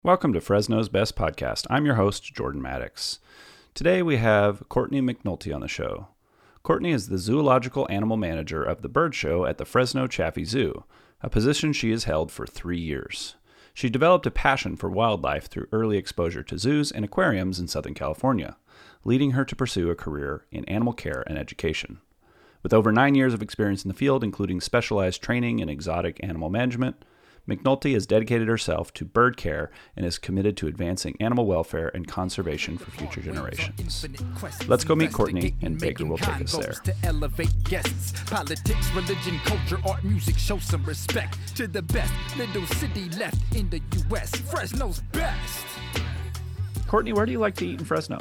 Welcome to Fresno's Best Podcast. I'm your host, Jordan Maddox. Today we have Courtney McNulty on the show. Courtney is the zoological animal manager of the bird show at the Fresno Chaffee Zoo, a position she has held for 3 years. She developed a passion for wildlife through early exposure to zoos and aquariums in Southern California, leading her to pursue a career in animal care and education. With over 9 years of experience in the field, including specialized training in exotic animal management, McNulty has dedicated herself to bird care and is committed to advancing animal welfare and conservation for future generations. Let's go meet Courtney, and Baker will take us there. To elevate guests, politics, religion, culture, art, music, show some respect to the best little city left in the U.S. Fresno's best. Courtney, where do you like to eat in Fresno?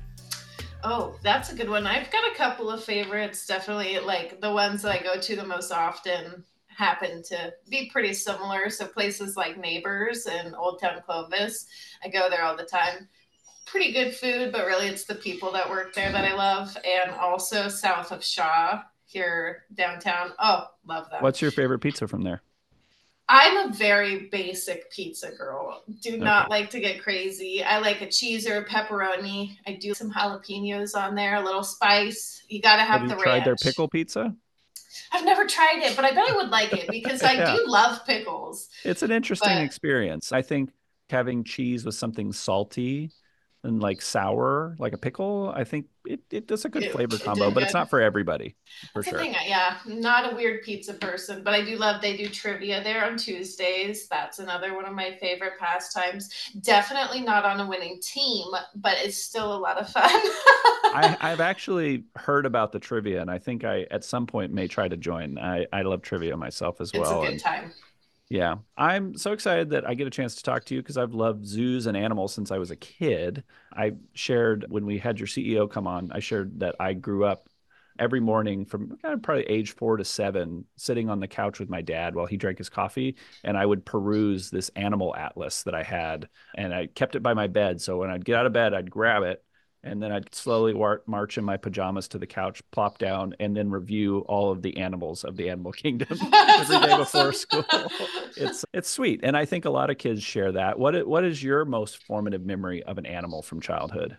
Oh, that's a good one. I've got a couple of favorites, definitely like the ones that I go to the most often happen to be pretty similar. So places like Neighbors and Old Town Clovis, I go there all the time. Pretty good food, but really it's the people that work there that I love. And also south of Shaw here downtown. Oh, love them. What's your favorite pizza from there? I'm a very basic pizza girl. Do not like to get crazy. I like a cheese or a pepperoni. I do some jalapenos on there, a little spice. You got to have the ranch. Have you tried their pickle pizza? I've never tried it, but I bet I would like it because I do love pickles. It's an interesting experience. I think having cheese with something salty and like sour, like a pickle, I think it does a good flavor combo, but it's not for everybody, for sure. Yeah, not a weird pizza person, but I do love, they do trivia there on Tuesdays. That's another one of my favorite pastimes. Definitely not on a winning team, but it's still a lot of fun. I've actually heard about the trivia, and I think I at some point may try to join. I love trivia myself as well. It's a good time. Yeah, I'm so excited that I get a chance to talk to you because I've loved zoos and animals since I was a kid. I shared when we had your CEO come on, I shared that I grew up every morning from kind of probably age 4 to 7, sitting on the couch with my dad while he drank his coffee. And I would peruse this animal atlas that I had, and I kept it by my bed. So when I'd get out of bed, I'd grab it. And then I'd slowly march in my pajamas to the couch, plop down, and then review all of the animals of the animal kingdom every day before school. It's sweet. And I think a lot of kids share that. What is your most formative memory of an animal from childhood?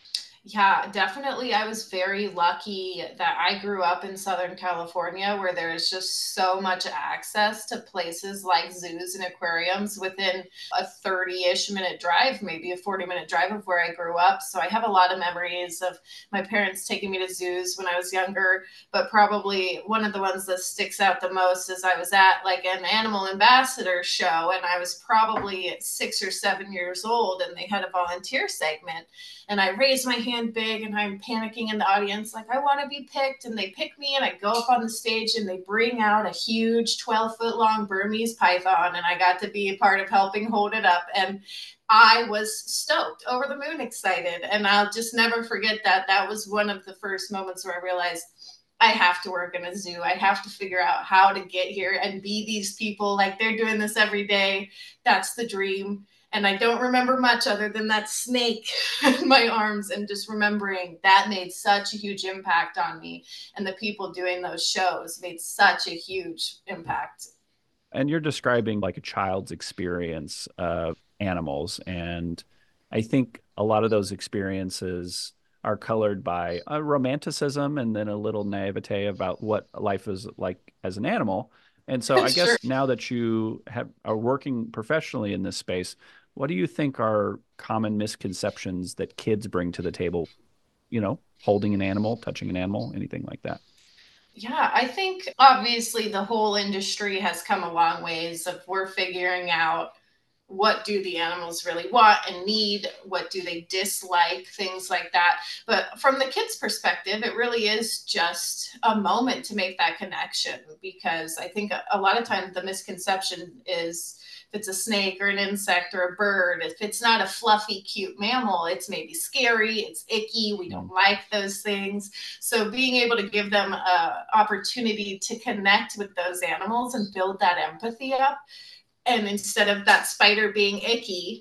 Yeah, definitely. I was very lucky that I grew up in Southern California where there is just so much access to places like zoos and aquariums within a 30-ish minute drive, maybe a 40-minute drive of where I grew up. So I have a lot of memories of my parents taking me to zoos when I was younger, but probably one of the ones that sticks out the most is I was at like an animal ambassador show, and I was probably 6 or 7 years old, and they had a volunteer segment. And I raised my hand big and I'm panicking in the audience, like, I want to be picked. And they pick me and I go up on the stage and they bring out a huge 12-foot long Burmese python. And I got to be a part of helping hold it up. And I was stoked, over the moon excited. And I'll just never forget that. That was one of the first moments where I realized I have to work in a zoo. I have to figure out how to get here and be these people. Like, they're doing this every day. That's the dream. And I don't remember much other than that snake in my arms, and just remembering that made such a huge impact on me. And the people doing those shows made such a huge impact. And you're describing like a child's experience of animals. And I think a lot of those experiences are colored by a romanticism and then a little naivete about what life is like as an animal. And so I guess now that you are working professionally in this space, what do you think are common misconceptions that kids bring to the table? You know, holding an animal, touching an animal, anything like that? Yeah, I think obviously the whole industry has come a long ways of we're figuring out what do the animals really want and need, what do they dislike, things like that. But from the kids' perspective, it really is just a moment to make that connection, because I think a lot of times the misconception is if it's a snake or an insect or a bird, if it's not a fluffy, cute mammal, it's maybe scary, it's icky, we don't like those things. So being able to give them an opportunity to connect with those animals and build that empathy up. And instead of that spider being icky,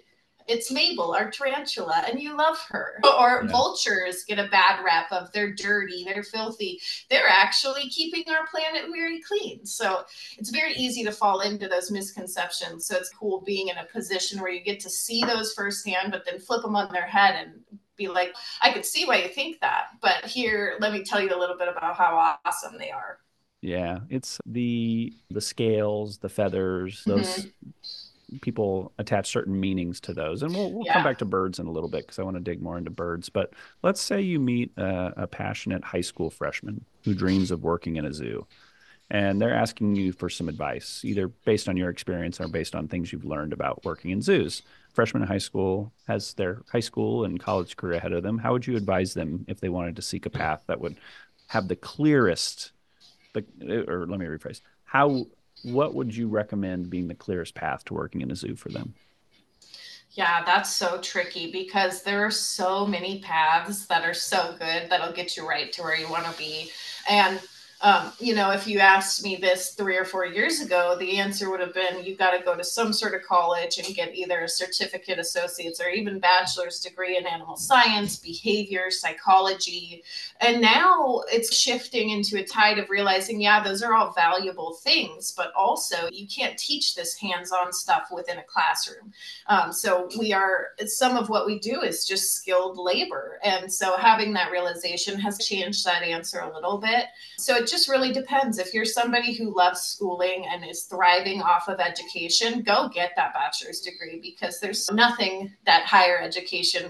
it's Mabel, our tarantula, and you love her. Or vultures get a bad rap of they're dirty, they're filthy. They're actually keeping our planet very clean. So it's very easy to fall into those misconceptions. So it's cool being in a position where you get to see those firsthand, but then flip them on their head and be like, I could see why you think that. But here, let me tell you a little bit about how awesome they are. Yeah, it's the scales, the feathers, those people attach certain meanings to those. And we'll come back to birds in a little bit because I want to dig more into birds. But let's say you meet a passionate high school freshman who dreams of working in a zoo, and they're asking you for some advice, either based on your experience or based on things you've learned about working in zoos. Freshman in high school has their high school and college career ahead of them. How would you advise them if they wanted to seek a path that would have the clearest, or let me rephrase, what would you recommend being the clearest path to working in a zoo for them? Yeah, that's so tricky because there are so many paths that are so good that'll get you right to where you want to be. And if you asked me this 3 or 4 years ago, the answer would have been you got to go to some sort of college and get either a certificate, associate's, or even bachelor's degree in animal science, behavior, psychology. And now it's shifting into a tide of realizing, yeah, those are all valuable things, but also you can't teach this hands-on stuff within a classroom. So some of what we do is just skilled labor. And so having that realization has changed that answer a little bit. So it just really depends. If you're somebody who loves schooling and is thriving off of education, go get that bachelor's degree because there's nothing that higher education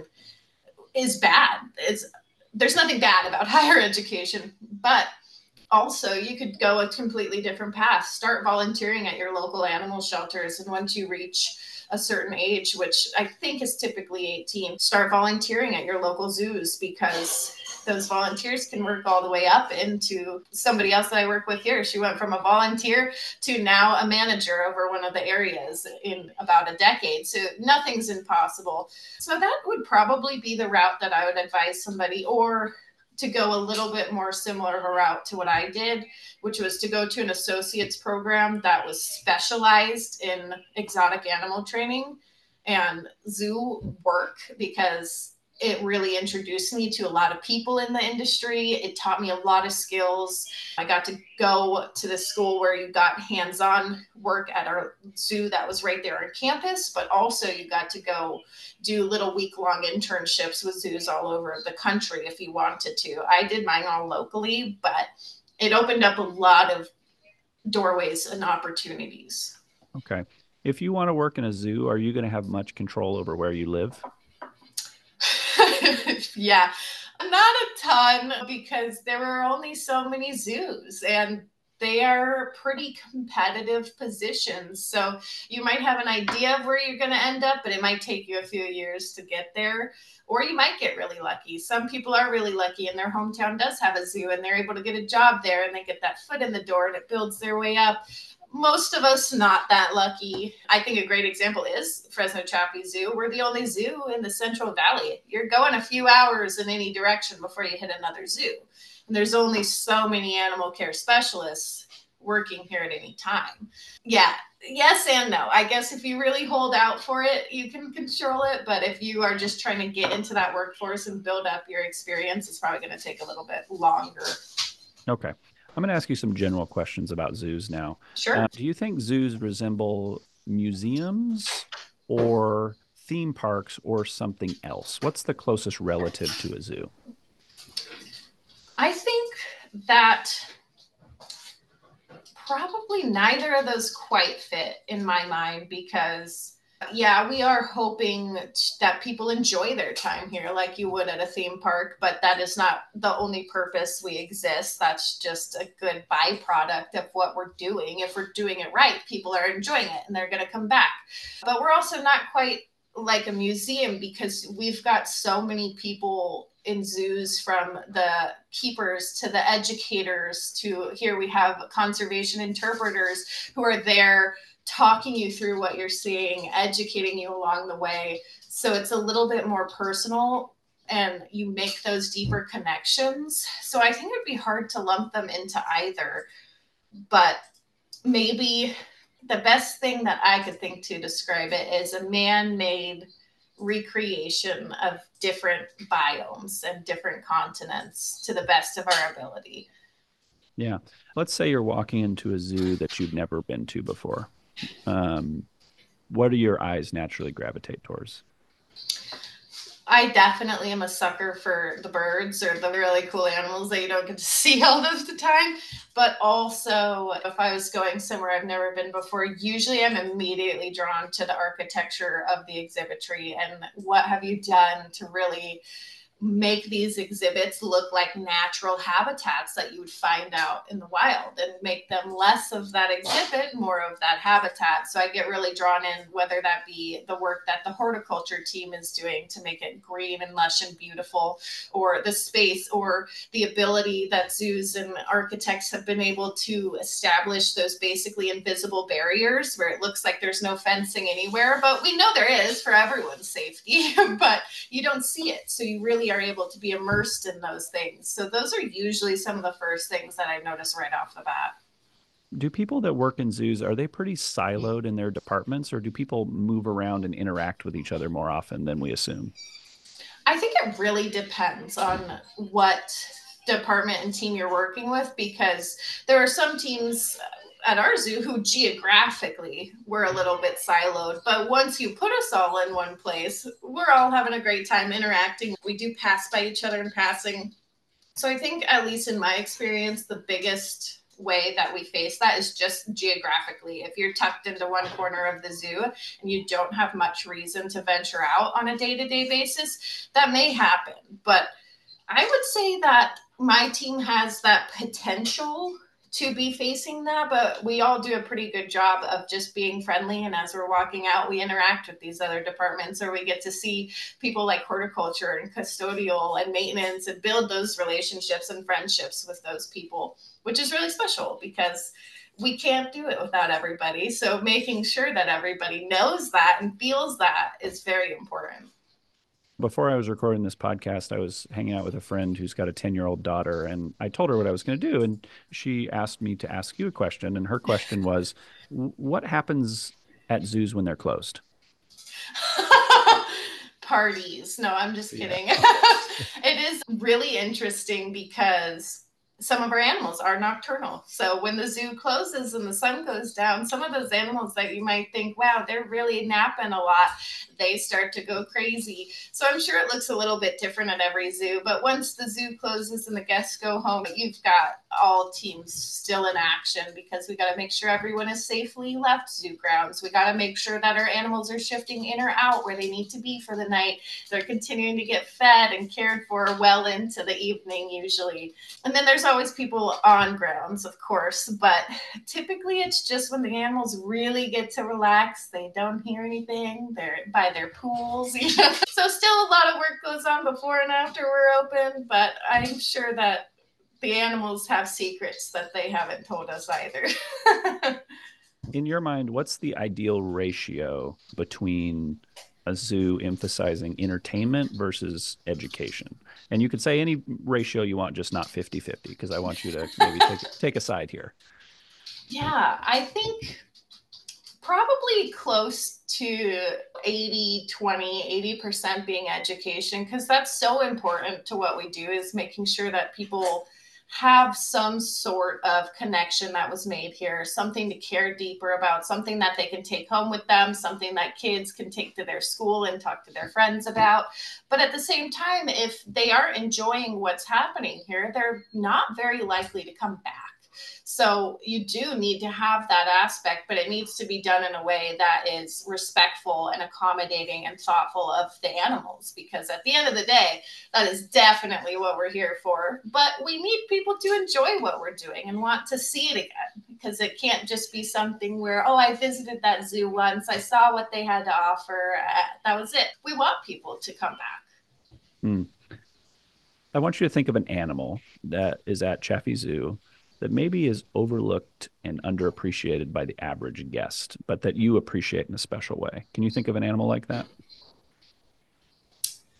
is bad. There's nothing bad about higher education, but also you could go a completely different path. Start volunteering at your local animal shelters. And once you reach a certain age, which I think is typically 18, start volunteering at your local zoos because those volunteers can work all the way up into somebody else that I work with here. She went from a volunteer to now a manager over one of the areas in about a decade. So nothing's impossible. So that would probably be the route that I would advise somebody, or to go a little bit more similar route to what I did, which was to go to an associate's program that was specialized in exotic animal training and zoo work, because it really introduced me to a lot of people in the industry. It taught me a lot of skills. I got to go to the school where you got hands-on work at our zoo that was right there on campus, but also you got to go do little week-long internships with zoos all over the country if you wanted to. I did mine all locally, but it opened up a lot of doorways and opportunities. Okay. If you want to work in a zoo, are you going to have much control over where you live? Yeah, not a ton, because there are only so many zoos and they are pretty competitive positions. So you might have an idea of where you're going to end up, but it might take you a few years to get there. Or you might get really lucky. Some people are really lucky and their hometown does have a zoo and they're able to get a job there and they get that foot in the door and it builds their way up. Most of us not that lucky. I think a great example is Fresno Chaffee Zoo. We're the only zoo in the Central Valley. You're going a few hours in any direction before you hit another zoo. And there's only so many animal care specialists working here at any time. Yeah, yes and no. I guess if you really hold out for it, you can control it. But if you are just trying to get into that workforce and build up your experience, it's probably going to take a little bit longer. Okay. I'm going to ask you some general questions about zoos now. Sure. Do you think zoos resemble museums or theme parks or something else? What's the closest relative to a zoo? I think that probably neither of those quite fit in my mind, because yeah, we are hoping that people enjoy their time here like you would at a theme park, but that is not the only purpose we exist. That's just a good byproduct of what we're doing. If we're doing it right, people are enjoying it and they're going to come back. But we're also not quite like a museum, because we've got so many people in zoos, from the keepers to the educators to here we have conservation interpreters who are there talking you through what you're seeing, educating you along the way. So it's a little bit more personal and you make those deeper connections. So I think it'd be hard to lump them into either, but maybe the best thing that I could think to describe it is a man-made recreation of different biomes and different continents to the best of our ability. Yeah. Let's say you're walking into a zoo that you've never been to before. Um, what do your eyes naturally gravitate towards? I definitely am a sucker for the birds or the really cool animals that you don't get to see all of the time. But also, if I was going somewhere I've never been before, usually I'm immediately drawn to the architecture of the exhibitry and what have you done to really make these exhibits look like natural habitats that you would find out in the wild and make them less of that exhibit, more of that habitat. So I get really drawn in, whether that be the work that the horticulture team is doing to make it green and lush and beautiful, or the space, or the ability that zoos and architects have been able to establish those basically invisible barriers where it looks like there's no fencing anywhere, but we know there is for everyone's safety, but you don't see it. So you really are able to be immersed in those things. So those are usually some of the first things that I notice right off the bat. Do people that work in zoos, are they pretty siloed in their departments, or do people move around and interact with each other more often than we assume? I think it really depends on what department and team you're working with, because there are some teams at our zoo who geographically we're a little bit siloed, but once you put us all in one place, we're all having a great time interacting. We do pass by each other in passing. So I think, at least in my experience, the biggest way that we face that is just geographically. If you're tucked into one corner of the zoo and you don't have much reason to venture out on a day-to-day basis, that may happen. But I would say that my team has that potential to be facing that, but we all do a pretty good job of just being friendly. And as we're walking out, we interact with these other departments, or we get to see people like horticulture and custodial and maintenance and build those relationships and friendships with those people, which is really special because we can't do it without everybody. So making sure that everybody knows that and feels that is very important. Before I was recording this podcast, I was hanging out with a friend who's got a 10-year-old daughter, and I told her what I was going to do. And she asked me to ask you a question. And her question was, what happens at zoos when they're closed? Parties. No, I'm just Yeah. kidding. It is really interesting because some of our animals are nocturnal. So when the zoo closes and the sun goes down, some of those animals that you might think, wow, they're really napping a lot, they start to go crazy. So I'm sure it looks a little bit different at every zoo. But once the zoo closes and the guests go home, you've got all teams still in action, because we got to make sure everyone is safely left zoo grounds. We got to make sure that our animals are shifting in or out where they need to be for the night. They're continuing to get fed and cared for well into the evening usually. And then there's always people on grounds, of course, but typically it's just when the animals really get to relax, they don't hear anything, they're by their pools, you know. So still a lot of work goes on before and after we're open, but I'm sure that the animals have secrets that they haven't told us either. In your mind, what's the ideal ratio between a zoo emphasizing entertainment versus education? And you could say any ratio you want, just not 50-50, because I want you to maybe take a side here. Yeah, I think probably close to 80% being education, because that's so important to what we do, is making sure that people have some sort of connection that was made here, something to care deeper about, something that they can take home with them, something that kids can take to their school and talk to their friends about. But at the same time, if they are enjoying what's happening here, they're not very likely to come back. So you do need to have that aspect, but it needs to be done in a way that is respectful and accommodating and thoughtful of the animals, because at the end of the day, that is definitely what we're here for. But we need people to enjoy what we're doing and want to see it again, because it can't just be something where, oh, I visited that zoo once, I saw what they had to offer, that was it. We want people to come back. I want you to think of an animal that is at Chaffee Zoo that maybe is overlooked and underappreciated by the average guest, but that you appreciate in a special way. Can you think of an animal like that?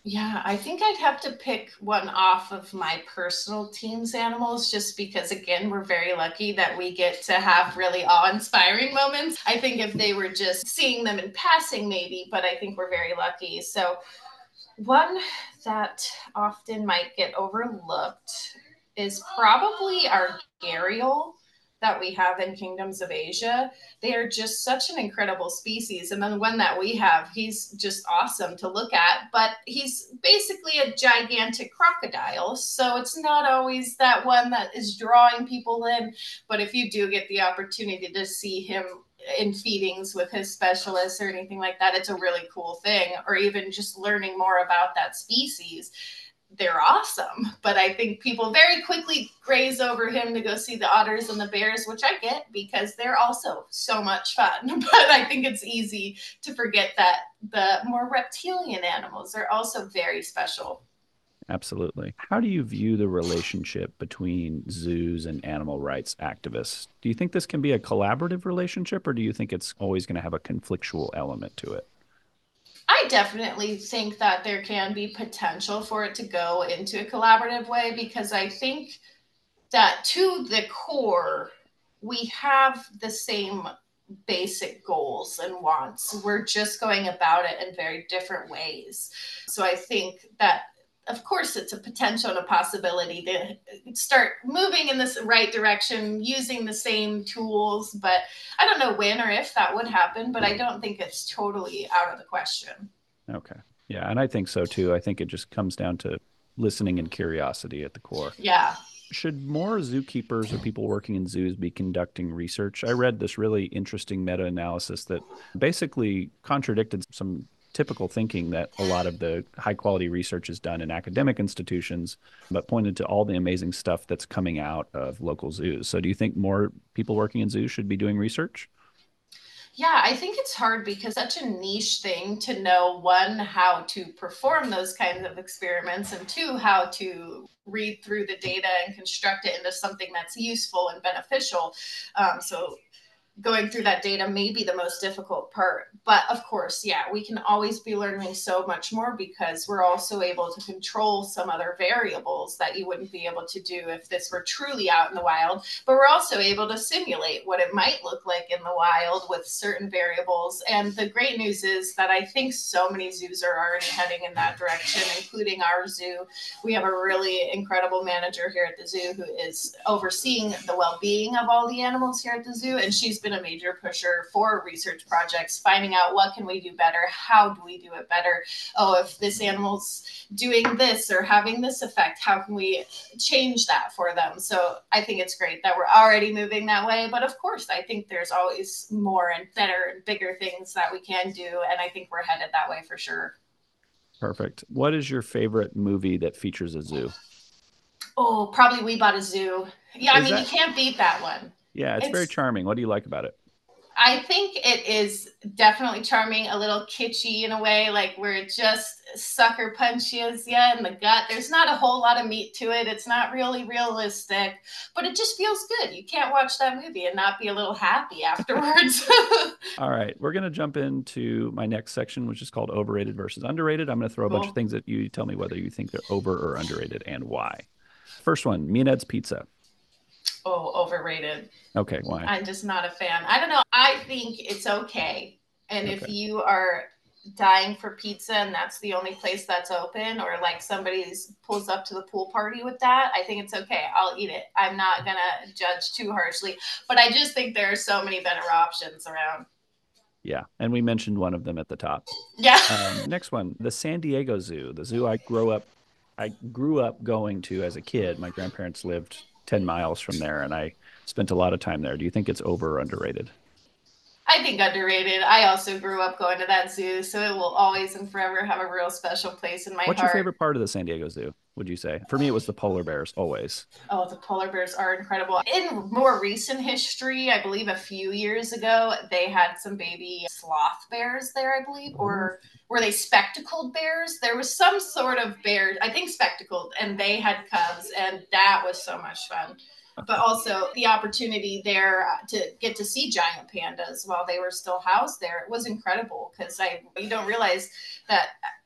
Yeah, I think I'd have to pick one off of my personal team's animals just because, again, we're very lucky that we get to have really awe inspiring moments. I think if they were just seeing them in passing, maybe, but I think we're very lucky. So, one that often might get overlooked is probably our gharial that we have in Kingdoms of Asia. They are just such an incredible species. And then the one that we have, he's just awesome to look at, but he's basically a gigantic crocodile. So it's not always that one that is drawing people in. But if you do get the opportunity to see him in feedings with his specialists or anything like that, it's a really cool thing. Or even just learning more about that species, they're awesome. But I think people very quickly graze over him to go see the otters and the bears, which I get because they're also so much fun. But I think it's easy to forget that the more reptilian animals are also very special. Absolutely. How do you view the relationship between zoos and animal rights activists? Do you think this can be a collaborative relationship, or do you think it's always going to have a conflictual element to it? I definitely think that there can be potential for it to go into a collaborative way because I think that to the core, we have the same basic goals and wants. We're just going about it in very different ways. So I think that, of course, it's a potential and a possibility to start moving in this right direction using the same tools. But I don't know when or if that would happen, but I don't think it's totally out of the question. Okay. Yeah, and I think so too. I think it just comes down to listening and curiosity at the core. Yeah. Should more zookeepers or people working in zoos be conducting research? I read this really interesting meta analysis that basically contradicted some typical thinking that a lot of the high quality research is done in academic institutions, but pointed to all the amazing stuff that's coming out of local zoos. So, do you think more people working in zoos should be doing research? Yeah, I think it's hard because such a niche thing to know one, how to perform those kinds of experiments, and two, how to read through the data and construct it into something that's useful and beneficial. So going through that data may be the most difficult part. But of course, yeah, we can always be learning so much more because we're also able to control some other variables that you wouldn't be able to do if this were truly out in the wild. But we're also able to simulate what it might look like in the wild with certain variables. And the great news is that I think so many zoos are already heading in that direction, including our zoo. We have a really incredible manager here at the zoo who is overseeing the well-being of all the animals here at the zoo, and she's been a major pusher for research projects, finding out what can we do better, how do we do it better, oh, if this animal's doing this or having this effect, how can we change that for them. So I think it's great that we're already moving that way, but of course I think there's always more and better and bigger things that we can do, and I think we're headed that way for sure. Perfect. What is your favorite movie that features a zoo? Oh, probably We Bought a Zoo. Yeah, I Is mean, you that? can't beat that one. Yeah, it's very It's charming. What do you like about it? I think it is definitely charming, a little kitschy in a way, like where it just sucker punches you in the gut. There's not a whole lot of meat to it. It's not really realistic, but it just feels good. You can't watch that movie and not be a little happy afterwards. All right, we're going to jump into my next section, which is called overrated versus underrated. I'm going to throw a bunch of Cool. things at you. You tell me whether you think they're over or underrated and why. First one, Me and Ed's Pizza. Oh, overrated. Okay, why? I'm just not a fan. I don't know. I think it's okay. And if Okay. you are dying for pizza and that's the only place that's open, or like somebody's pulls up to the pool party with that, I think it's okay. I'll eat it. I'm not going to judge too harshly. But I just think there are so many better options around. Yeah, and we mentioned one of them at the top. Yeah. Next one, the San Diego Zoo, the zoo I grew up going to as a kid. My grandparents lived 10 miles from there, and I spent a lot of time there. Do you think it's over or underrated? I think underrated. I also grew up going to that zoo, so it will always and forever have a real special place in my What's your heart. favorite part of the San Diego Zoo, would you say? For me, it was the polar bears, always. Oh, the polar bears are incredible. In more recent history, I believe a few years ago, they had some baby sloth bears there, I believe, Ooh. or were they spectacled bears? There was some sort of bear, I think spectacled, and they had cubs, and that was so much fun. But also the opportunity there to get to see giant pandas while they were still housed there, it was incredible because I you don't realize that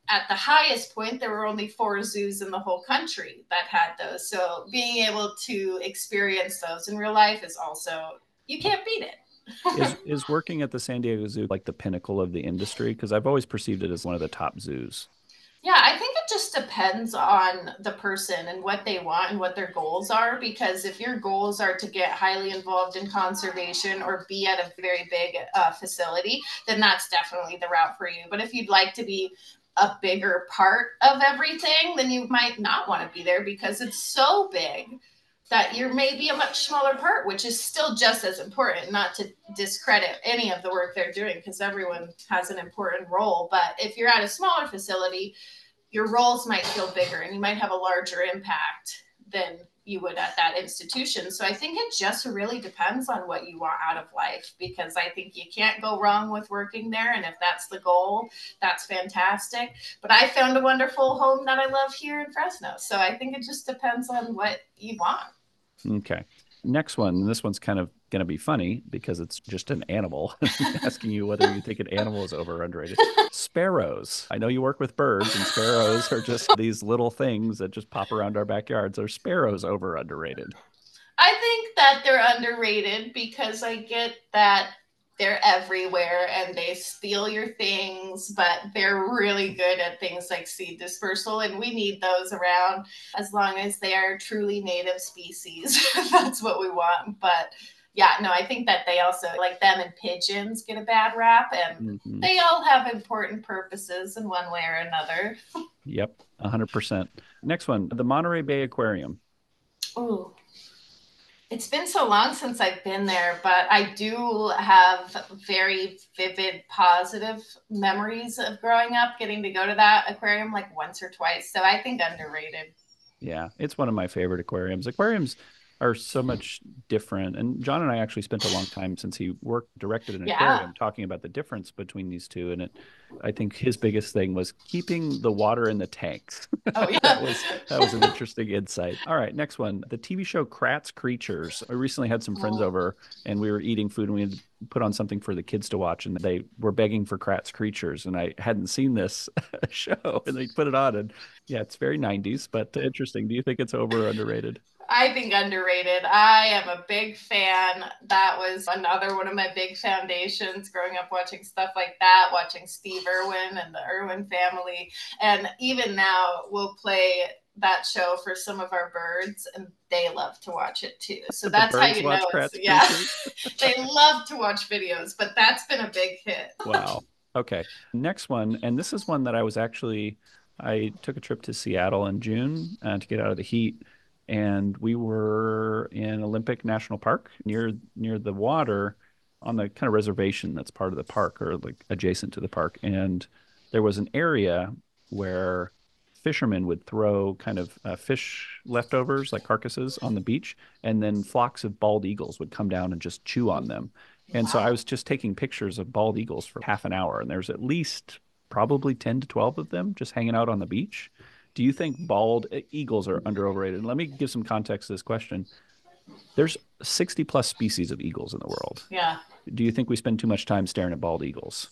at the highest point, there were only 4 zoos in the whole country that had those. So being able to experience those in real life is also, you can't beat it. Is working at the San Diego Zoo like the pinnacle of the industry? Because I've always perceived it as one of the top zoos. Yeah, I think it just depends on the person and what they want and what their goals are. Because if your goals are to get highly involved in conservation or be at a very big facility, then that's definitely the route for you. But if you'd like to be a bigger part of everything, then you might not want to be there because it's so big that you're maybe a much smaller part, which is still just as important, not to discredit any of the work they're doing because everyone has an important role. But if you're at a smaller facility, your roles might feel bigger and you might have a larger impact than you would at that institution. So I think it just really depends on what you want out of life, because I think you can't go wrong with working there. And if that's the goal, that's fantastic. But I found a wonderful home that I love here in Fresno. So I think it just depends on what you want. Okay. Next one. This one's kind of going to be funny because it's just an animal. Asking you whether you think an animal is over or underrated. Sparrows. I know you work with birds, and sparrows are just these little things that just pop around our backyards. Are sparrows over or underrated? I think that they're underrated because I get that they're everywhere and they steal your things, but they're really good at things like seed dispersal, and we need those around as long as they are truly native species. That's what we want. But yeah, no, I think that they also, like them and pigeons, get a bad rap, and they all have important purposes in one way or another. Yep, 100%. Next one, the Monterey Bay Aquarium. Ooh. It's been so long since I've been there, but I do have very vivid, positive memories of growing up, getting to go to that aquarium like once or twice. So I think underrated. Yeah, it's one of my favorite aquariums. Aquariums are so much different. And John and I actually spent a long time since he directed an aquarium talking about the difference between these two. And I think his biggest thing was keeping the water in the tanks. Oh, yeah. that was an interesting insight. All right, next one. The TV show Kratts Creatures. I recently had some friends over and we were eating food and we had put on something for the kids to watch and they were begging for Kratts Creatures. And I hadn't seen this show and they put it on. And yeah, it's very 90s, but interesting. Do you think it's over or underrated? I think underrated. I am a big fan. That was another one of my big foundations growing up, watching stuff like that, watching Steve Irwin and the Irwin family. And even now we'll play that show for some of our birds and they love to watch it too. So that's how you know it's, yeah. They love to watch videos, but that's been a big hit. Wow. Okay. Next one. And this is one that I took a trip to Seattle in June to get out of the heat. And we were in Olympic National Park near the water on the kind of reservation that's part of the park or like adjacent to the park. And there was an area where fishermen would throw kind of fish leftovers like carcasses on the beach. And then flocks of bald eagles would come down and just chew on them. And so I was just taking pictures of bald eagles for half an hour. And there's at least probably 10 to 12 of them just hanging out on the beach. Do you think bald eagles are overrated? Let me give some context to this question. There's 60 plus species of eagles in the world. Yeah. Do you think we spend too much time staring at bald eagles?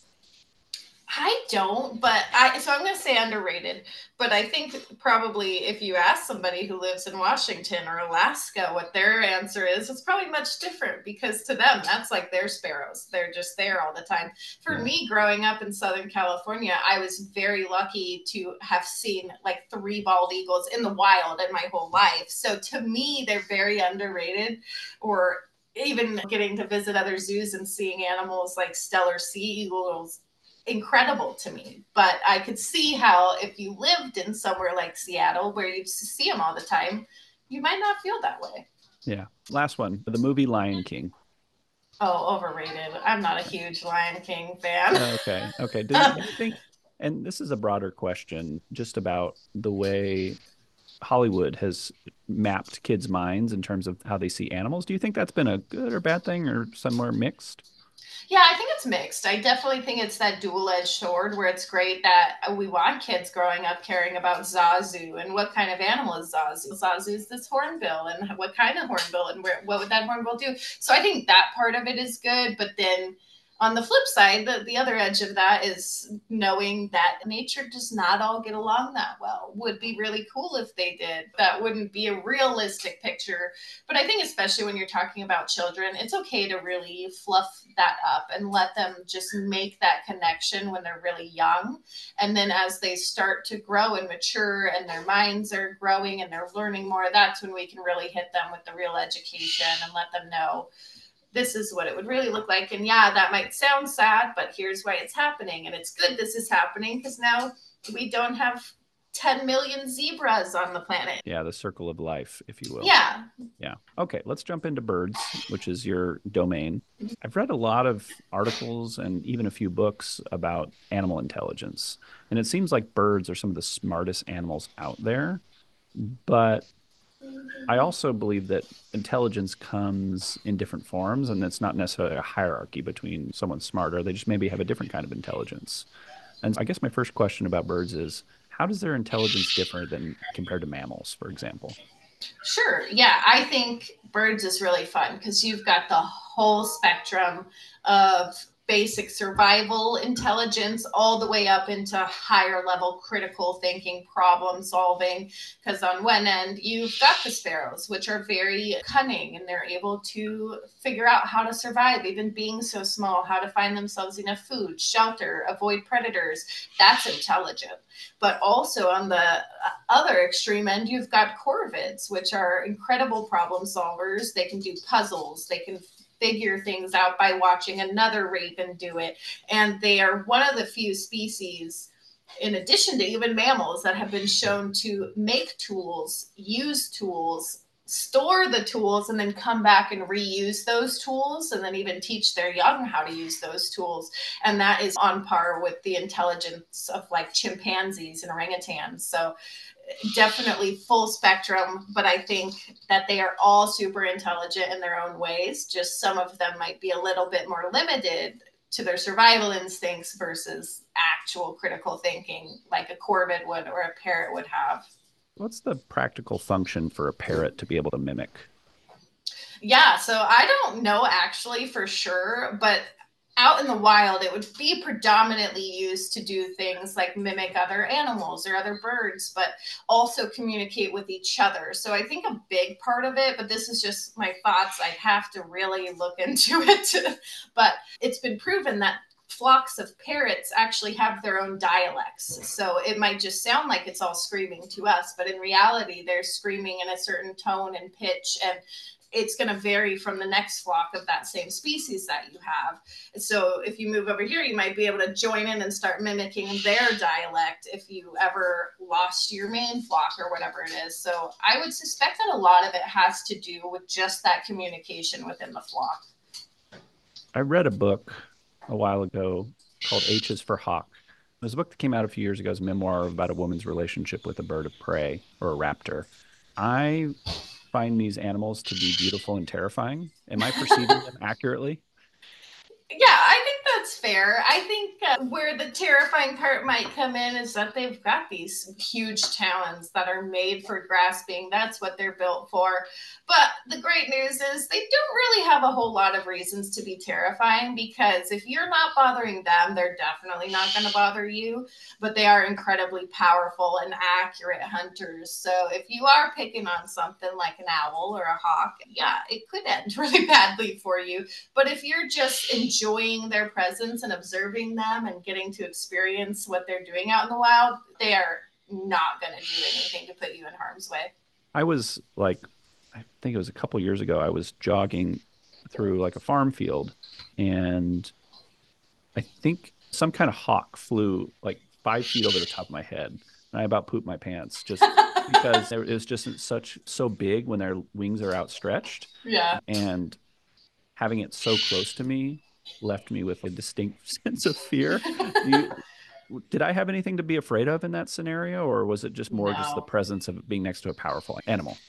I don't, but so I'm going to say underrated, but I think probably if you ask somebody who lives in Washington or Alaska what their answer is, it's probably much different because to them, that's like their sparrows. They're just there all the time. For me, growing up in Southern California, I was very lucky to have seen like 3 bald eagles in the wild in my whole life. So to me, they're very underrated, or even getting to visit other zoos and seeing animals like Steller sea eagles, incredible to me. But I could see how if you lived in somewhere like Seattle where you see them all the time, you might not feel that way. Yeah. Last one, the movie Lion King. Oh, overrated. I'm not a huge Lion King fan. Okay. Do you think, and this is a broader question, just about the way Hollywood has mapped kids' minds in terms of how they see animals. Do you think that's been a good or bad thing or somewhere mixed? Yeah, I think it's mixed. I definitely think it's that dual-edged sword where it's great that we want kids growing up caring about Zazu and what kind of animal is Zazu. Zazu is this hornbill, and what kind of hornbill, and what would that hornbill do? So I think that part of it is good, but then On the flip side, the other edge of that is knowing that nature does not all get along that well. Would be really cool if they did. That wouldn't be a realistic picture. But I think, especially when you're talking about children, it's okay to really fluff that up and let them just make that connection when they're really young. And then as they start to grow and mature and their minds are growing and they're learning more, that's when we can really hit them with the real education and let them know this is what it would really look like. And yeah, that might sound sad, but here's why it's happening. And it's good this is happening because now we don't have 10 million zebras on the planet. Yeah, the circle of life, if you will. Yeah. Yeah. Okay, let's jump into birds, which is your domain. I've read a lot of articles and even a few books about animal intelligence. And it seems like birds are some of the smartest animals out there. But I also believe that intelligence comes in different forms, and it's not necessarily a hierarchy between someone smarter. They just maybe have a different kind of intelligence. And I guess my first question about birds is, how does their intelligence differ than compared to mammals, for example? Sure. Yeah, I think birds is really fun because you've got the whole spectrum of basic survival intelligence all the way up into higher level critical thinking, problem solving. Because on one end, you've got the sparrows, which are very cunning and they're able to figure out how to survive, even being so small, how to find themselves enough food, shelter, avoid predators. That's intelligent. But also on the other extreme end, you've got corvids, which are incredible problem solvers. They can do puzzles. They can figure things out by watching another raven do it. And they are one of the few species, in addition to even mammals, that have been shown to make tools, use tools, store the tools, and then come back and reuse those tools, and then even teach their young how to use those tools. And that is on par with the intelligence of like chimpanzees and orangutans. So definitely full spectrum, but I think that they are all super intelligent in their own ways. Just some of them might be a little bit more limited to their survival instincts versus actual critical thinking like a corvid would or a parrot would have. What's the practical function for a parrot to be able to mimic? Yeah, so I don't know actually for sure, but out in the wild, it would be predominantly used to do things like mimic other animals or other birds, but also communicate with each other. So I think a big part of it, but this is just my thoughts, I'd have to really look into it. But it's been proven that flocks of parrots actually have their own dialects. So it might just sound like it's all screaming to us, but in reality, they're screaming in a certain tone and pitch, and it's going to vary from the next flock of that same species that you have. So if you move over here, you might be able to join in and start mimicking their dialect if you ever lost your main flock or whatever it is. So I would suspect that a lot of it has to do with just that communication within the flock. I read a book a while ago called H is for Hawk. It was a book that came out a few years ago as a memoir about a woman's relationship with a bird of prey or a raptor. I find these animals to be beautiful and terrifying. Am I perceiving them accurately? Yeah, I think that's fair. I think where the terrifying part might come in is that they've got these huge talons that are made for grasping. That's what they're built for. But the great news is they don't really have a whole lot of reasons to be terrifying, because if you're not bothering them, they're definitely not going to bother you. But they are incredibly powerful and accurate hunters. So if you are picking on something like an owl or a hawk, yeah, it could end really badly for you. But if you're just enjoying their presence and observing them and getting to experience what they're doing out in the wild, they are not going to do anything to put you in harm's way. I was like, I think it was a couple years ago, I was jogging through like a farm field, and I think some kind of hawk flew like 5 feet over the top of my head. And I about pooped my pants just because it was just so big when their wings are outstretched. Yeah. And having it so close to me left me with a distinct sense of fear. Did I have anything to be afraid of in that scenario, or was it just more just the presence of being next to a powerful animal?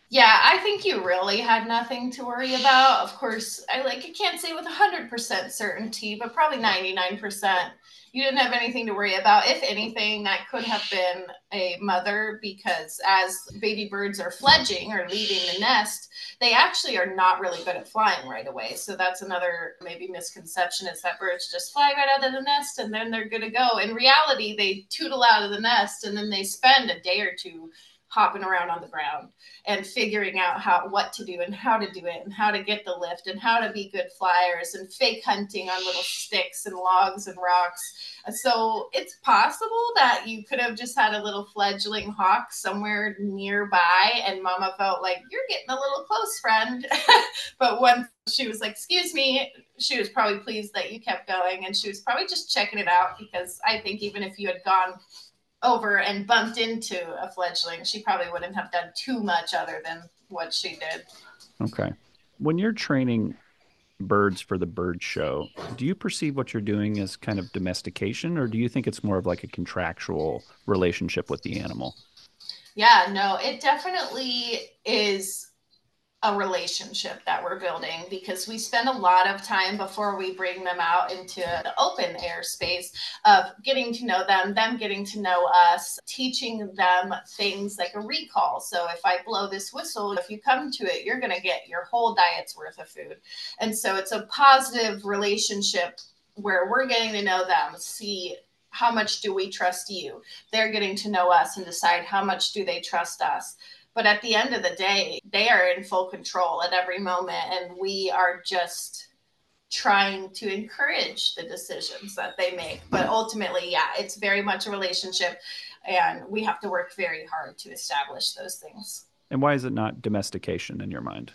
Yeah, I think you really had nothing to worry about. Of course, I can't say with 100% certainty, but probably 99%. You didn't have anything to worry about. If anything, that could have been a mother because as baby birds are fledging or leaving the nest, they actually are not really good at flying right away. So that's another maybe misconception is that birds just fly right out of the nest and then they're good to go. In reality, they tootle out of the nest and then they spend a day or two hopping around on the ground and figuring out what to do and how to do it and how to get the lift and how to be good flyers and fake hunting on little sticks and logs and rocks. So it's possible that you could have just had a little fledgling hawk somewhere nearby and mama felt like you're getting a little close, friend. But when she was like, excuse me, she was probably pleased that you kept going and she was probably just checking it out because I think even if you had gone over and bumped into a fledgling, she probably wouldn't have done too much other than what she did. Okay. When you're training birds for the bird show, do you perceive what you're doing as kind of domestication, or do you think it's more of like a contractual relationship with the animal? Yeah, no, it definitely is a relationship that we're building because we spend a lot of time before we bring them out into the open air space of getting to know them getting to know us, teaching them things like a recall. So if I blow this whistle, if you come to it, you're going to get your whole diet's worth of food. And so it's a positive relationship where we're getting to know them, see how much do we trust you? They're getting to know us and decide how much do they trust us. But at the end of the day, they are in full control at every moment. And we are just trying to encourage the decisions that they make. But ultimately, yeah, it's very much a relationship. And we have to work very hard to establish those things. And why is it not domestication in your mind?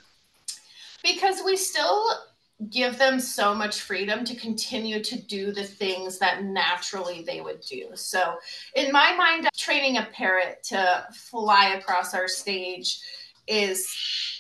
Because we still give them so much freedom to continue to do the things that naturally they would do. So, in my mind, training a parrot to fly across our stage is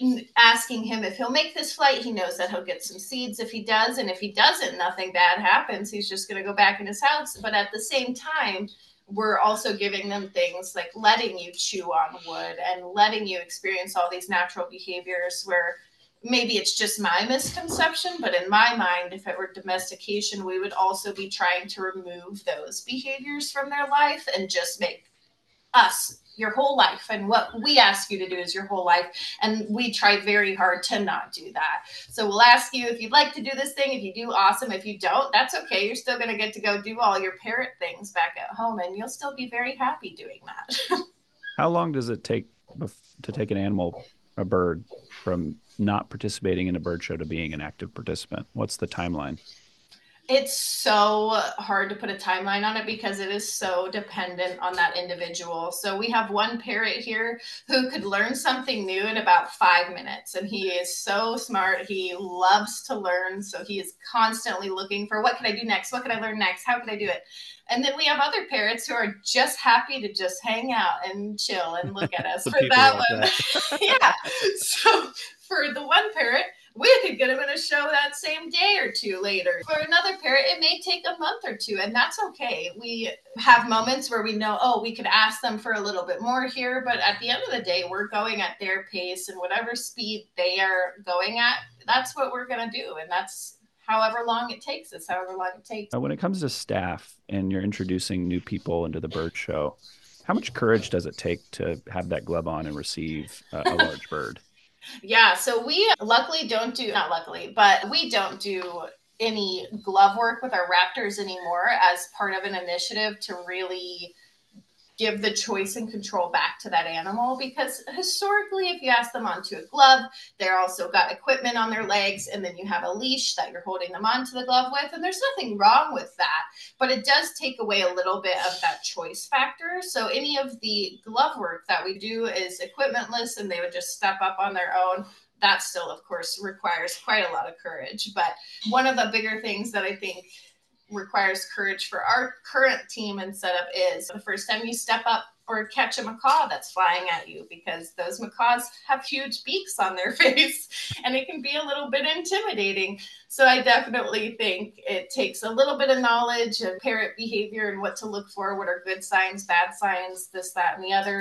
asking him if he'll make this flight. He knows that he'll get some seeds if he does. And if he doesn't, nothing bad happens. He's just going to go back in his house. But at the same time, we're also giving them things like letting you chew on wood and letting you experience all these natural behaviors where maybe it's just my misconception, but in my mind, if it were domestication, we would also be trying to remove those behaviors from their life and just make us your whole life. And what we ask you to do is your whole life. And we try very hard to not do that. So we'll ask you if you'd like to do this thing. If you do, awesome. If you don't, that's okay. You're still going to get to go do all your parrot things back at home and you'll still be very happy doing that. How long does it take to take an animal, a bird, from not participating in a bird show to being an active participant? What's the timeline? It's so hard to put a timeline on it because it is so dependent on that individual. So we have one parrot here who could learn something new in about 5 minutes. And he is so smart. He loves to learn. So he is constantly looking for what can I do next? What can I learn next? How can I do it? And then we have other parrots who are just happy to just hang out and chill and look at us The for people that like one. that. Yeah. So for the one parrot, we could get him in a show that same day or two later. For another parrot, it may take a month or two, and that's okay. We have moments where we know, oh, we could ask them for a little bit more here, but at the end of the day, we're going at their pace and whatever speed they are going at, that's what we're going to do. And that's however long it takes us, however long it takes. When it comes to staff and you're introducing new people into the bird show, how much courage does it take to have that glove on and receive a large bird? Yeah, so we luckily don't do, not luckily, but we don't do any glove work with our raptors anymore as part of an initiative to really give the choice and control back to that animal because historically if you ask them onto a glove they're also got equipment on their legs and then you have a leash that you're holding them onto the glove with and there's nothing wrong with that but it does take away a little bit of that choice factor. So any of the glove work that we do is equipmentless and they would just step up on their own. That still of course requires quite a lot of courage, but one of the bigger things that I think requires courage for our current team and setup is the first time you step up or catch a macaw that's flying at you because those macaws have huge beaks on their face and it can be a little bit intimidating. So I definitely think it takes a little bit of knowledge of parrot behavior and what to look for, what are good signs, bad signs, this, that, and the other.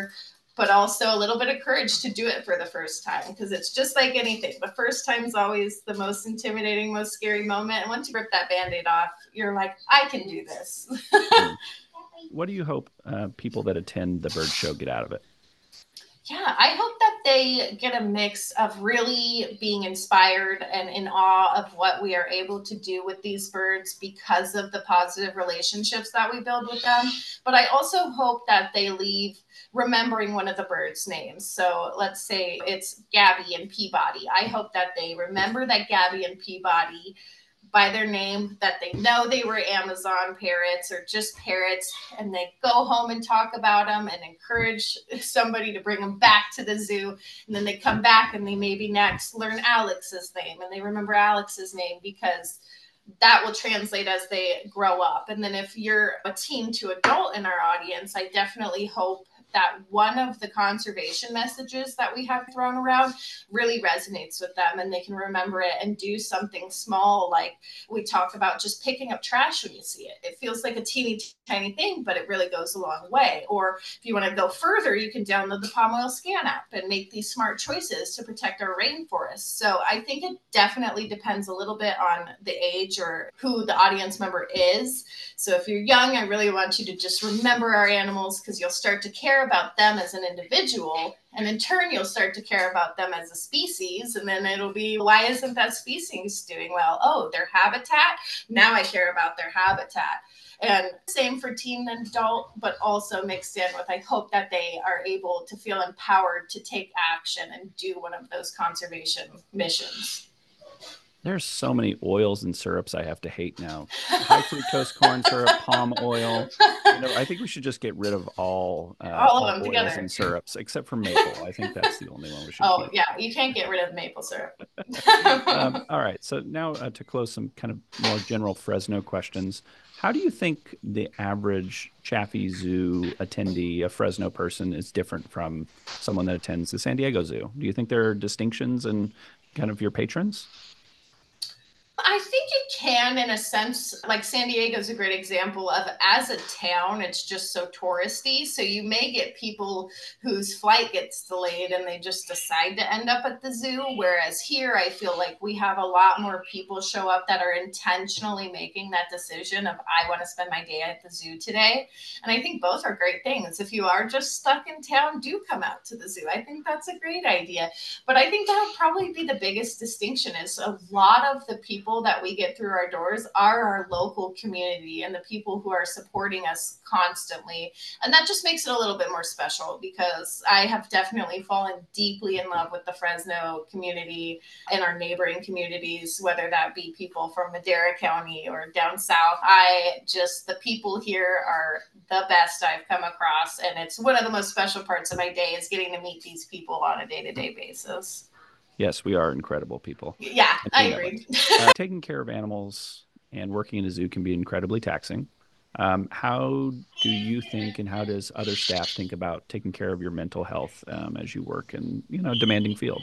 but also a little bit of courage to do it for the first time, because it's just like anything. The first time is always the most intimidating, most scary moment. And once you rip that Band-Aid off, you're like, I can do this. What do you hope people that attend the bird show get out of it? Yeah, I hope that they get a mix of really being inspired and in awe of what we are able to do with these birds because of the positive relationships that we build with them. But I also hope that they leave remembering one of the birds' names. So let's say it's Gabby and Peabody. I hope that they remember that Gabby and Peabody by their name, that they know they were Amazon parrots or just parrots, and they go home and talk about them and encourage somebody to bring them back to the zoo. And then they come back and they maybe next learn Alex's name, and they remember Alex's name because that will translate as they grow up. And then if you're a teen to adult in our audience, I definitely hope that one of the conservation messages that we have thrown around really resonates with them, and they can remember it and do something small. Like we talk about just picking up trash when you see it. It feels like a teeny tiny thing, but it really goes a long way. Or if you want to go further, you can download the Palm Oil Scan app and make these smart choices to protect our rainforests. So I think it definitely depends a little bit on the age or who the audience member is. So if you're young, I really want you to just remember our animals, because you'll start to care about them as an individual. And in turn, you'll start to care about them as a species. And then it'll be, why isn't that species doing well? Oh, their habitat. Now I care about their habitat. And same for teen and adult, but also mixed in with, I hope that they are able to feel empowered to take action and do one of those conservation missions. There's so many oils and syrups I have to hate now. High fructose corn syrup, palm oil. I think we should just get rid of all of them oils together and syrups, except for maple. I think that's the only one we should keep. Yeah, you can't get rid of maple syrup. All right, so now to close some kind of more general Fresno questions. How do you think the average Chaffee Zoo attendee, a Fresno person, is different from someone that attends the San Diego Zoo? Do you think there are distinctions in kind of your patrons? I think it can, in a sense. Like San Diego is a great example of, as a town, it's just so touristy. So you may get people whose flight gets delayed and they just decide to end up at the zoo. Whereas here, I feel like we have a lot more people show up that are intentionally making that decision of, I want to spend my day at the zoo today. And I think both are great things. If you are just stuck in town, do come out to the zoo. I think that's a great idea. But I think that would probably be the biggest distinction, is a lot of the people that we get through our doors are our local community and the people who are supporting us constantly. And that just makes it a little bit more special, because I have definitely fallen deeply in love with the Fresno community and our neighboring communities, whether that be people from Madera County or down south. The people here are the best I've come across. And it's one of the most special parts of my day, is getting to meet these people on a day-to-day basis. Yes, we are incredible people. Yeah, I agree. Taking care of animals and working in a zoo can be incredibly taxing. How do you think, and how does other staff think about taking care of your mental health as you work in, a demanding field?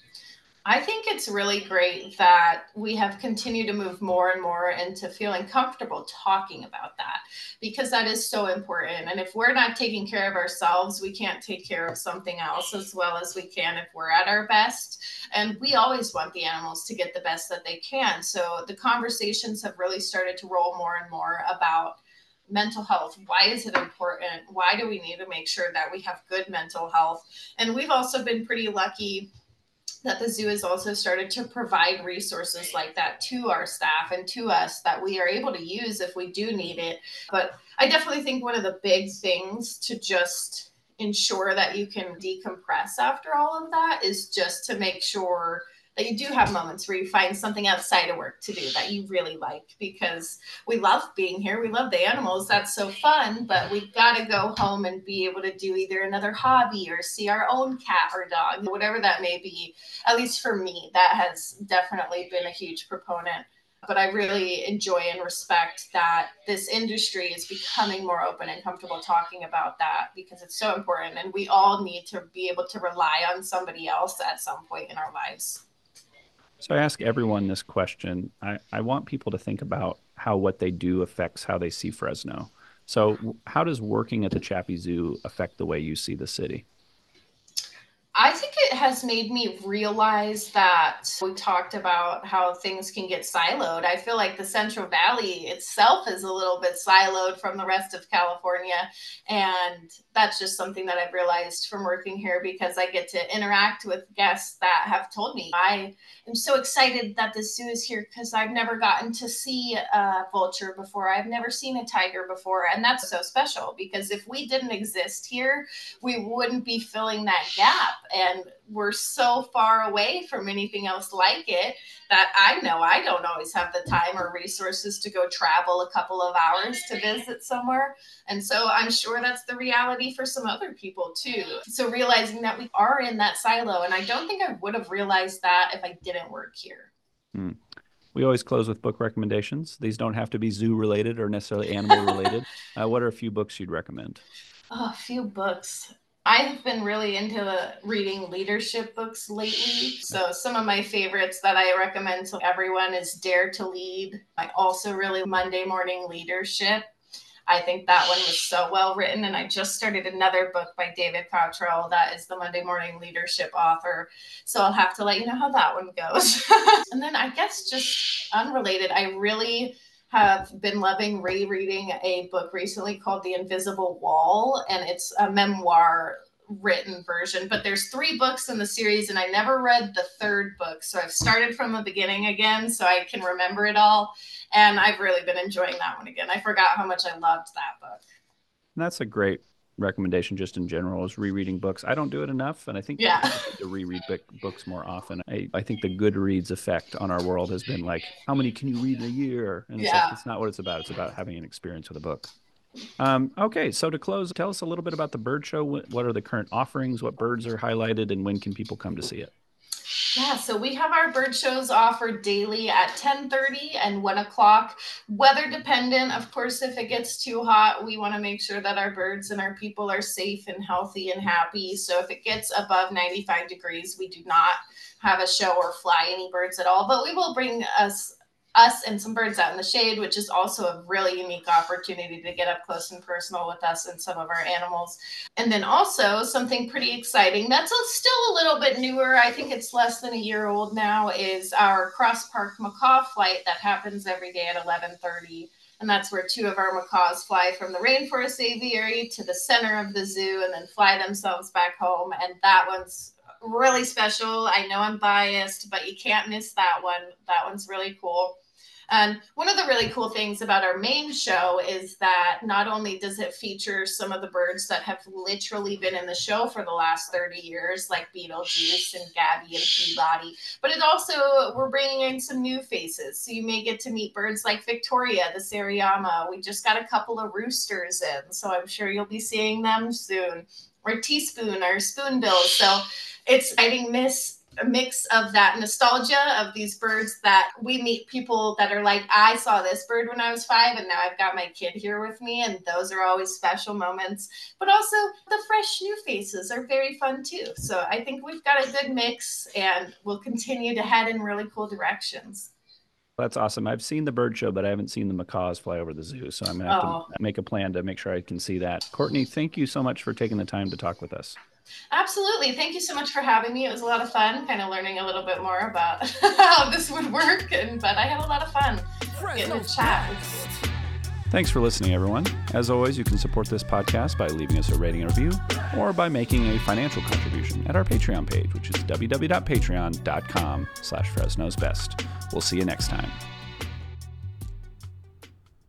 I think it's really great that we have continued to move more and more into feeling comfortable talking about that, because that is so important. And if we're not taking care of ourselves, we can't take care of something else as well as we can if we're at our best. And we always want the animals to get the best that they can. So the conversations have really started to roll more and more about mental health. Why is it important? Why do we need to make sure that we have good mental health? And we've also been pretty lucky that the zoo has also started to provide resources like that to our staff and to us that we are able to use if we do need it. But I definitely think one of the big things to just ensure that you can decompress after all of that is just to make sure that you do have moments where you find something outside of work to do that you really like, because we love being here. We love the animals. That's so fun, but we've got to go home and be able to do either another hobby or see our own cat or dog, whatever that may be. At least for me, that has definitely been a huge proponent. But I really enjoy and respect that this industry is becoming more open and comfortable talking about that, because it's so important. And we all need to be able to rely on somebody else at some point in our lives. So I ask everyone this question. I want people to think about how what they do affects how they see Fresno. So how does working at the Chaffee Zoo affect the way you see the city? I think it has made me realize that we talked about how things can get siloed. I feel like the Central Valley itself is a little bit siloed from the rest of California. And that's just something that I've realized from working here, because I get to interact with guests that have told me, I am so excited that this zoo is here because I've never gotten to see a vulture before. I've never seen a tiger before. And that's so special, because if we didn't exist here, we wouldn't be filling that gap. And we're so far away from anything else like it that I know I don't always have the time or resources to go travel a couple of hours to visit somewhere. And so I'm sure that's the reality for some other people too. So realizing that we are in that silo, and I don't think I would have realized that if I didn't work here. We always close with book recommendations. These don't have to be zoo related or necessarily animal related. What are a few books you'd recommend? Oh, a few books. I've been really into reading leadership books lately. So some of my favorites that I recommend to everyone is Dare to Lead. I also really Monday Morning Leadership. I think that one was so well written. And I just started another book by David Cottrell that is the Monday Morning Leadership author. So I'll have to let you know how that one goes. And then I guess just unrelated, I really have been loving rereading a book recently called The Invisible Wall, and it's a memoir written version, but there's 3 books in the series and I never read the 3rd book. So I've started from the beginning again so I can remember it all. And I've really been enjoying that one again. I forgot how much I loved that book. And that's a great recommendation just in general, is rereading books. I don't do it enough, and I think I need to reread books more often. I think the Goodreads effect on our world has been like, how many can you read in a year? And it's not what it's about. It's about having an experience with a book. Okay, so to close, tell us a little bit about the Bird Show. What are the current offerings? What birds are highlighted, and when can people come to see it? Yeah, so we have our bird shows offered daily at 10:30 and 1 o'clock. Weather dependent, of course. If it gets too hot, we want to make sure that our birds and our people are safe and healthy and happy. So if it gets above 95 degrees, we do not have a show or fly any birds at all. But we will bring us and some birds out in the shade, which is also a really unique opportunity to get up close and personal with us and some of our animals. And then also something pretty exciting that's still a little bit newer, I think it's less than a year old now, is our Cross Park Macaw flight that happens every day at 11:30. And that's where 2 of our macaws fly from the Rainforest Aviary to the center of the zoo and then fly themselves back home. And that one's really special. I know I'm biased, but you can't miss that one. That one's really cool. And one of the really cool things about our main show is that not only does it feature some of the birds that have literally been in the show for the last 30 years, like Beetlejuice and Gabby and Peabody, but it also, we're bringing in some new faces. So you may get to meet birds like Victoria, the Seriama. We just got a couple of roosters in, so I'm sure you'll be seeing them soon. Or Teaspoon or Spoonbill. So it's exciting a mix of that nostalgia of these birds that we meet people that are like, I saw this bird when I was 5 and now I've got my kid here with me. And those are always special moments. But also the fresh new faces are very fun too. So I think we've got a good mix and we'll continue to head in really cool directions. That's awesome. I've seen the Bird Show, but I haven't seen the macaws fly over the zoo. So I'm going to have to make a plan to make sure I can see that. Courtney, thank you so much for taking the time to talk with us. Absolutely. Thank you so much for having me. It was a lot of fun, kind of learning a little bit more about how this would work. But I had a lot of fun getting to chat. Thanks for listening, everyone. As always, you can support this podcast by leaving us a rating and review or by making a financial contribution at our Patreon page, which is www.patreon.com/FresnosBest. We'll see you next time.